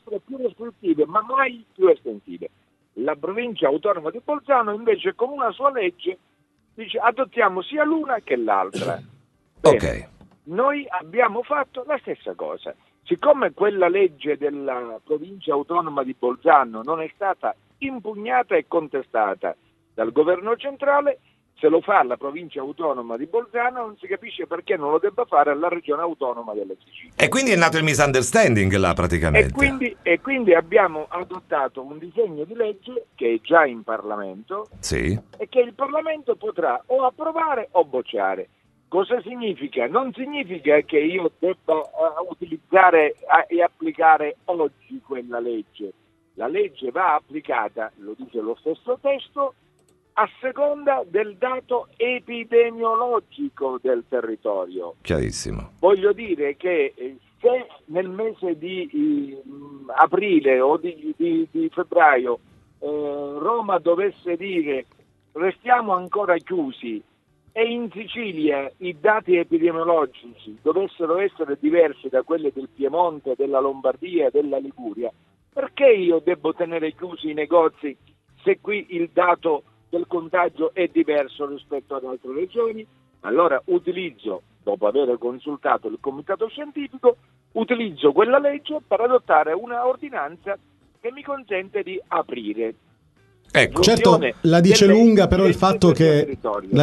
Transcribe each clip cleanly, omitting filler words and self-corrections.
essere più restrittive, ma mai più estensive. La provincia autonoma di Bolzano invece con una sua legge dice adottiamo sia l'una che l'altra. Bene, Ok. noi abbiamo fatto la stessa cosa. Siccome quella legge della provincia autonoma di Bolzano non è stata impugnata e contestata dal governo centrale, se lo fa la provincia autonoma di Bolzano non si capisce perché non lo debba fare la regione autonoma della Sicilia. E quindi è nato il misunderstanding là praticamente. E quindi abbiamo adottato un disegno di legge che è già in Parlamento Sì. e che il Parlamento potrà o approvare o bocciare. Cosa significa? Non significa che io debba utilizzare e applicare oggi quella legge. La legge va applicata, lo dice lo stesso testo, a seconda del dato epidemiologico del territorio. Chiarissimo. Voglio dire che se nel mese di aprile o di febbraio Roma dovesse dire restiamo ancora chiusi e in Sicilia i dati epidemiologici dovessero essere diversi da quelli del Piemonte, della Lombardia, della Liguria, perché io devo tenere chiusi i negozi se qui il dato del contagio è diverso rispetto ad altre regioni? Allora utilizzo, dopo aver consultato il comitato scientifico, utilizzo quella legge per adottare una ordinanza che mi consente di aprire. Ecco. Certo, la dice lunga però il fatto che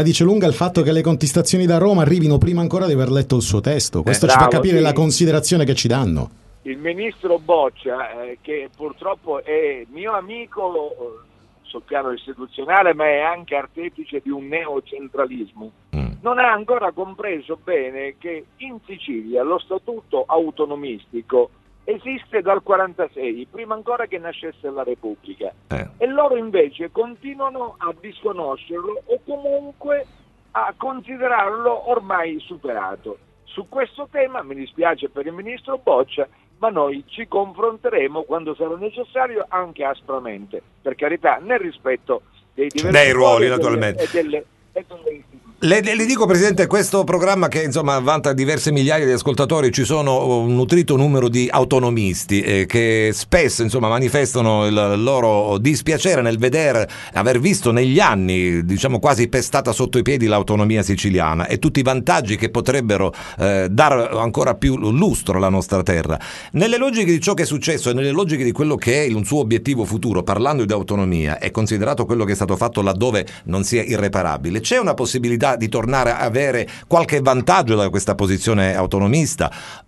le contestazioni da Roma arrivino prima ancora di aver letto il suo testo. Questo ci fa capire la considerazione che ci danno. Il ministro Boccia, che purtroppo è mio amico sul piano istituzionale, ma è anche artefice di un neocentralismo, non ha ancora compreso bene che in Sicilia lo statuto autonomistico esiste dal 46, prima ancora che nascesse la Repubblica, e loro invece continuano a disconoscerlo o comunque a considerarlo ormai superato. Su questo tema mi dispiace per il ministro Boccia, ma noi ci confronteremo quando sarà necessario, anche aspramente, per carità, nel rispetto dei diversi ruoli naturalmente. e delle istituzioni. Le dico, Presidente, questo programma che insomma vanta diverse migliaia di ascoltatori, ci sono un nutrito numero di autonomisti che spesso insomma manifestano il loro dispiacere nel aver visto negli anni, diciamo, quasi pestata sotto i piedi l'autonomia siciliana e tutti i vantaggi che potrebbero dare ancora più lustro alla nostra terra. Nelle logiche di ciò che è successo e nelle logiche di quello che è un suo obiettivo futuro, parlando di autonomia e considerato quello che è stato fatto laddove non sia irreparabile, c'è una possibilità di tornare a avere qualche vantaggio da questa posizione autonomista,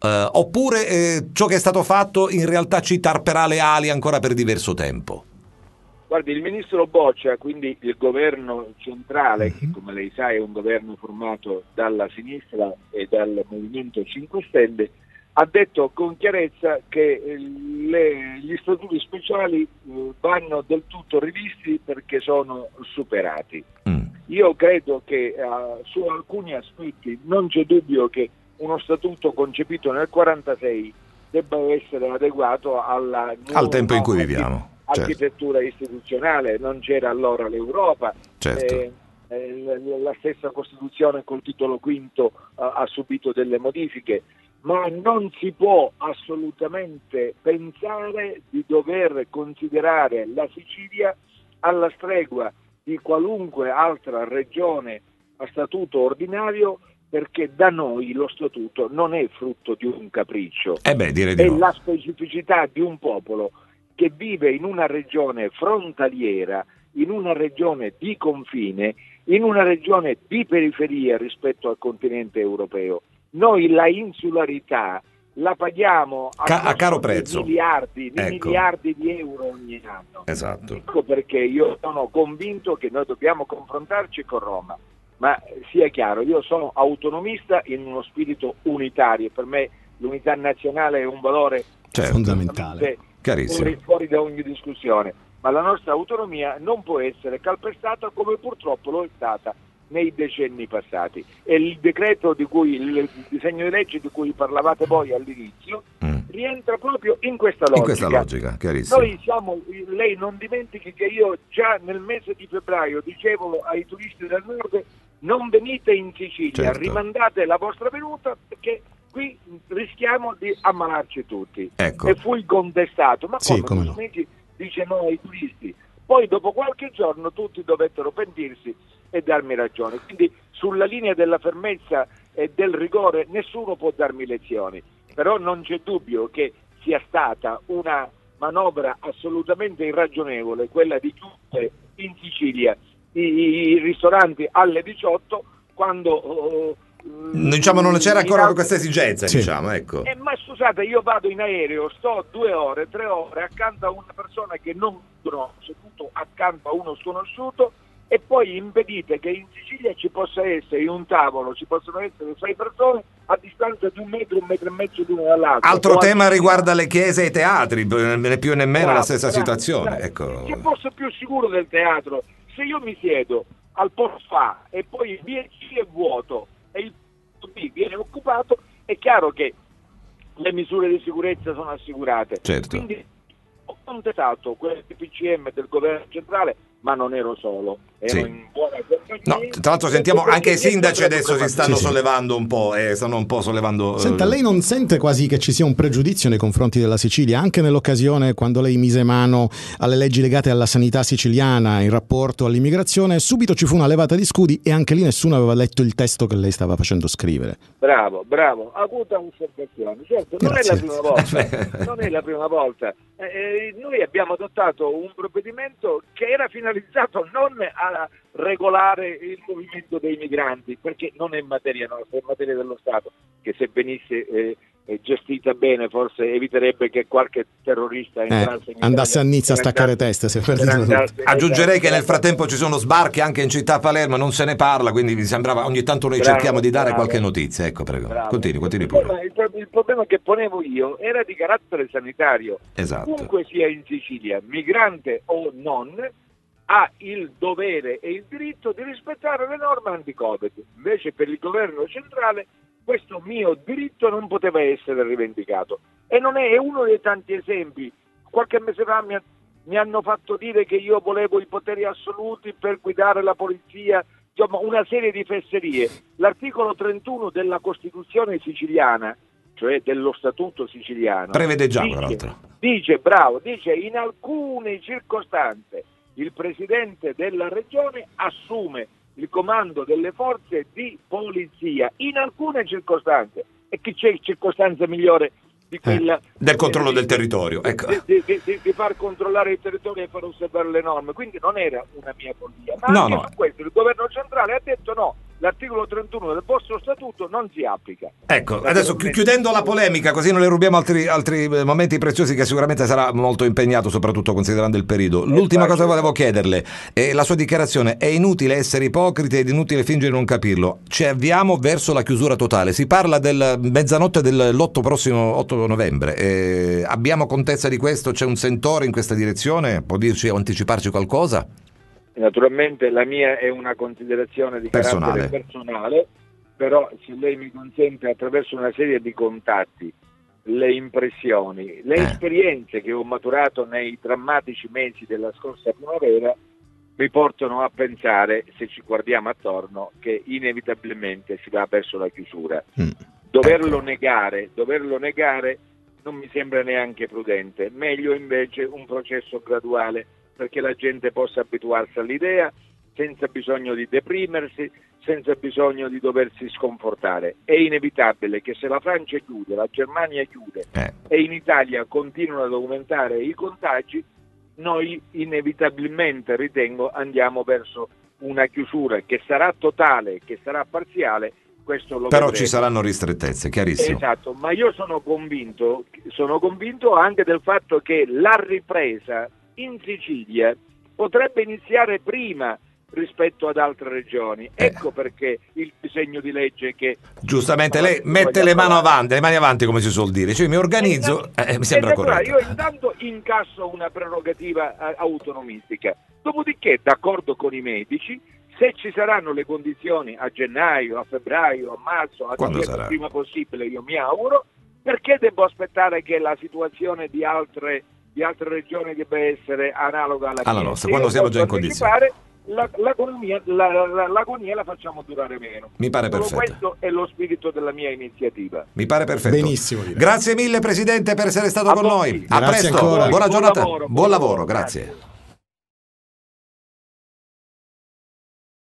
oppure ciò che è stato fatto in realtà ci tarperà le ali ancora per diverso tempo? Guardi, il ministro Boccia, quindi il governo centrale, che come lei sa è un governo formato dalla sinistra e dal Movimento 5 Stelle, ha detto con chiarezza che gli statuti speciali vanno del tutto rivisti perché sono superati. Io credo che su alcuni aspetti non c'è dubbio che uno statuto concepito nel 1946 debba essere adeguato al tempo in cui viviamo. Architettura istituzionale, non c'era allora l'Europa, certo. La stessa Costituzione col titolo V ha subito delle modifiche, ma non si può assolutamente pensare di dover considerare la Sicilia alla stregua di qualunque altra regione a statuto ordinario, perché da noi lo statuto non è frutto di un capriccio, direi di è no. la specificità di un popolo che vive in una regione frontaliera, in una regione di confine, in una regione di periferia rispetto al continente europeo. Noi la insularità la paghiamo a caro prezzo, miliardi di euro ogni anno. Esatto. Ecco perché io sono convinto che noi dobbiamo confrontarci con Roma, ma sia chiaro, io sono autonomista in uno spirito unitario, per me l'unità nazionale è un valore fondamentale, fuori da ogni discussione, ma la nostra autonomia non può essere calpestata come purtroppo lo è stata nei decenni passati, e il disegno di legge di cui parlavate voi all'inizio rientra proprio in questa logica. Chiarissimo. Lei non dimentichi che io già nel mese di febbraio dicevo ai turisti del nord: non venite in Sicilia, certo. rimandate la vostra venuta perché qui rischiamo di ammalarci tutti. Ecco. E fui contestato, ma Sì, come no. dice no ai turisti. Poi dopo qualche giorno tutti dovettero pentirsi e darmi ragione. Quindi sulla linea della fermezza e del rigore nessuno può darmi lezioni, però non c'è dubbio che sia stata una manovra assolutamente irragionevole quella di chiudere in Sicilia i ristoranti alle 18 quando diciamo non c'era ancora questa esigenza, Sì. diciamo, ecco. ma scusate, io vado in aereo, sto 2 ore, 3 ore accanto a una persona che non conosco, seduto accanto a uno sconosciuto, e poi impedite che in Sicilia ci possa essere in un tavolo, ci possono essere 6 persone a distanza di 1 metro, 1 metro e mezzo l'uno dall'altro. Altro tema riguarda le chiese e i teatri, né più né meno la stessa Bravo, situazione. bravo. Ecco. Che posto più sicuro del teatro? Se io mi siedo al posto A e poi il B&C è vuoto e il posto B viene occupato, è chiaro che le misure di sicurezza sono assicurate. Certo. Quindi ho contestato quel PCM del governo centrale, ma non ero solo, ero Sì. in buona compagnia. No, tra l'altro sentiamo anche i sindaci adesso si stanno Sì, sì. sollevando un po', stanno un po' sollevando. Senta, lei non sente quasi che ci sia un pregiudizio nei confronti della Sicilia, anche nell'occasione quando lei mise mano alle leggi legate alla sanità siciliana in rapporto all'immigrazione, subito ci fu una levata di scudi e anche lì nessuno aveva letto il testo che lei stava facendo scrivere. Bravo, acuta osservazione. Certo, non è la prima volta, non è la prima volta. Noi abbiamo adottato un provvedimento che era finalizzato non a regolare il movimento dei migranti, perché non è materia nostra, è materia dello Stato, che se venisse gestita bene forse eviterebbe che qualche terrorista entrasse in andasse a Italia Nizza a staccare teste, se perdito tutto. Aggiungerei che nel frattempo ci sono sbarchi anche in città Palermo, non se ne parla, quindi mi sembrava ogni tanto noi cerchiamo di dare qualche notizia. Ecco, prego. Bravo. Continui pure. Il problema che ponevo io era di carattere sanitario. Esatto. Chiunque sia in Sicilia, migrante o non, ha il dovere e il diritto di rispettare le norme anti-Covid. Invece per il governo centrale questo mio diritto non poteva essere rivendicato. E non è uno dei tanti esempi. Qualche mese fa mi hanno fatto dire che io volevo i poteri assoluti per guidare la polizia, insomma una serie di fesserie. L'articolo 31 della Costituzione siciliana, cioè dello Statuto siciliano, prevede già, tra l'altro. Dice in alcune circostanze il Presidente della Regione assume il comando delle forze di polizia, in alcune circostanze. E che c'è circostanza migliore di quella del controllo del territorio, ecco. di far controllare il territorio e far osservare le norme. Quindi non era una mia follia, ma anche su questo il governo centrale ha detto no, l'articolo 31 del vostro statuto non si applica. Ecco, adesso chiudendo la polemica, così non le rubiamo altri momenti preziosi, che sicuramente sarà molto impegnato, soprattutto considerando il periodo. L'ultima cosa che volevo chiederle è la sua dichiarazione: è inutile essere ipocriti ed inutile fingere di non capirlo. Ci avviamo verso la chiusura totale, si parla del mezzanotte dell'8 prossimo 8 novembre. Abbiamo contezza di questo? C'è un sentore in questa direzione? Può dirci o anticiparci qualcosa? Naturalmente la mia è una considerazione di carattere personale, però se lei mi consente, attraverso una serie di contatti, le impressioni, le esperienze che ho maturato nei drammatici mesi della scorsa primavera mi portano a pensare, se ci guardiamo attorno, che inevitabilmente si va verso la chiusura. Doverlo negare non mi sembra neanche prudente, meglio invece un processo graduale, perché la gente possa abituarsi all'idea senza bisogno di deprimersi, senza bisogno di doversi sconfortare. È inevitabile che se la Francia chiude, la Germania chiude e in Italia continuano ad aumentare i contagi, noi inevitabilmente, ritengo, andiamo verso una chiusura che sarà totale, che sarà parziale. Questo lo Però vedremo. ci saranno ristrettezze, chiarissimo. Esatto, ma io sono convinto anche del fatto che la ripresa in Sicilia potrebbe iniziare prima rispetto ad altre regioni. Ecco perché il disegno di legge che giustamente lei mette le mani avanti, come si suol dire, cioè mi organizzo, mi sembra corretto. Io intanto incasso una prerogativa autonomistica, dopodiché d'accordo con i medici, se ci saranno le condizioni a gennaio, a febbraio, a marzo, il prima possibile, io mi auguro, perché devo aspettare che la situazione di altre regioni debba essere analoga alla nostra, quando siamo già in condizione. l'agonia la facciamo durare meno. Mi pare Solo perfetto. questo è lo spirito della mia iniziativa. Mi pare perfetto. Benissimo. Grazie mille Presidente per essere stato A con voi. noi. A Grazie presto. ancora. Buona Buon giornata. lavoro, Buon lavoro, grazie.